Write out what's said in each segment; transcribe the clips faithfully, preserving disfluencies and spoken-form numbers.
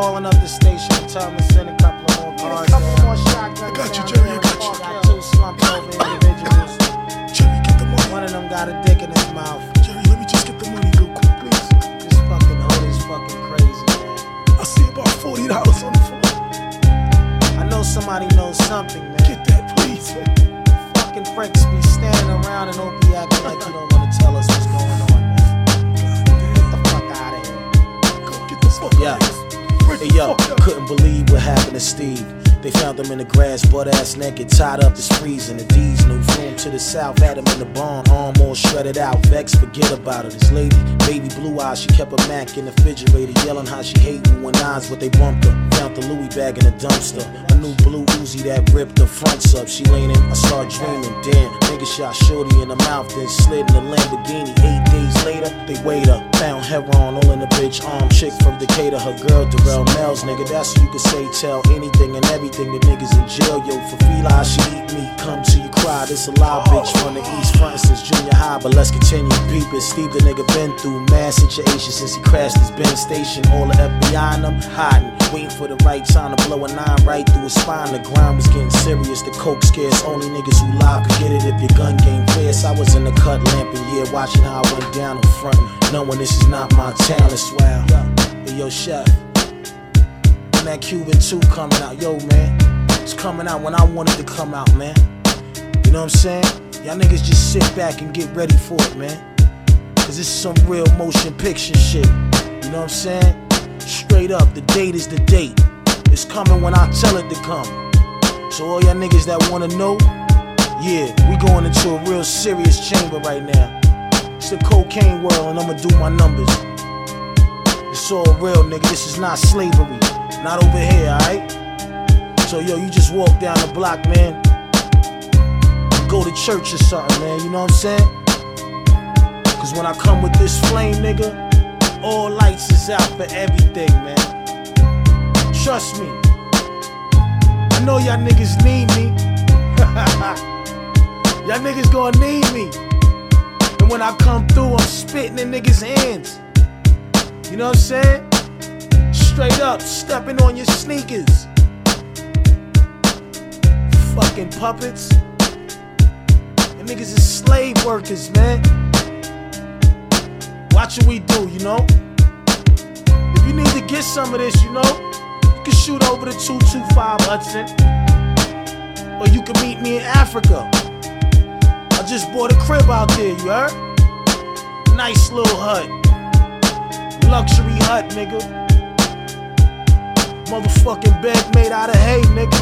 calling up the station and telling me to send a couple of more cars. A couple more shotguns. I got you, Jerry. I got you. Got two slumped over individuals. Jerry, get the money. One of them got a dick in his mouth. Jerry, let me just get the money real quick, please. This fucking hood is fucking crazy, man. I see about forty dollars on the floor. I know somebody knows something, man. Get that, please, man. Fucking freaks be standing around and don't be acting like you don't want to tell us what's going on, man. Get the fuck out of here. Go get the fuck Yeah. out of here. Hey yo, couldn't believe what happened to Steve. They found him in the grass, butt ass naked, tied up, it's freezing. The D's new room to the south, had him in the barn, arm all shredded out. Vexed, forget about it. This lady, baby blue eyes, she kept a Mac in the refrigerator, yelling how she hate me when eyes, but they bumped her. Found the Louis bag in the dumpster, a new blue Uzi that ripped the fronts up. She leaning, I start dreaming. Damn, nigga shot shorty in the mouth, then slid in the Lamborghini. Eight days later, they weighed her, found heroin all in the bitch arm. Chick from Decatur, her girl Darrell Mel's, nigga. That's who you could say tell anything and everything. The niggas in jail, yo, for fila, she eat me. Come till you cry, this a lie, bitch from the east front since junior high. But let's continue peeping. Steve, the nigga been through mad situations since he crashed his Benz station. All the F B I and them hiding, waiting for the right time to blow a nine right through his spine. The grind was getting serious, the coke scarce. Only niggas who lie could get it if your gun game fierce. I was in the cut lamping, yeah, watching how I went down in front, knowing this is not my town. It's wild. Hey, yo, chef. That Cuban two coming out, yo man, it's coming out when I wanted to come out, man. You know what I'm saying? Y'all niggas just sit back and get ready for it, man. Cause this is some real motion picture shit. You know what I'm saying? Straight up, the date is the date. It's coming when I tell it to come. So all y'all niggas that wanna know, yeah, we going into a real serious chamber right now. It's the cocaine world and I'ma do my numbers. It's all real, nigga, this is not slavery. Not over here, alright? So yo, you just walk down the block, man. Go to church or something, man, you know what I'm saying? Cause when I come with this flame, nigga, all lights is out for everything, man. Trust me. I know y'all niggas need me. Y'all niggas gonna need me. And when I come through, I'm spitting in niggas' hands. You know what I'm saying? Straight up, stepping on your sneakers. Fucking puppets. And niggas is slave workers, man. Watch what we do, you know? If you need to get some of this, you know, you can shoot over the two two five Hudson. Or you can meet me in Africa. I just bought a crib out there, you heard? Nice little hut. Luxury hut, nigga. Motherfucking bed made out of hay, nigga.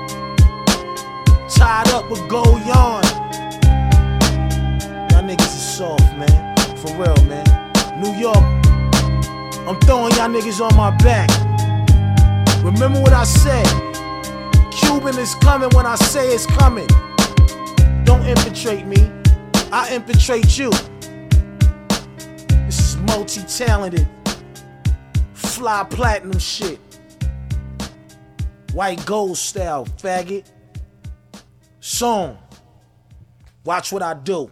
Tied up with gold yarn. Y'all niggas is soft, man. For real, man. New York, I'm throwing y'all niggas on my back. Remember what I said. Cuban is coming when I say it's coming. Don't infiltrate me. I infiltrate you. This is multi-talented. Fly platinum shit. White gold style, faggot. Song. Watch what I do.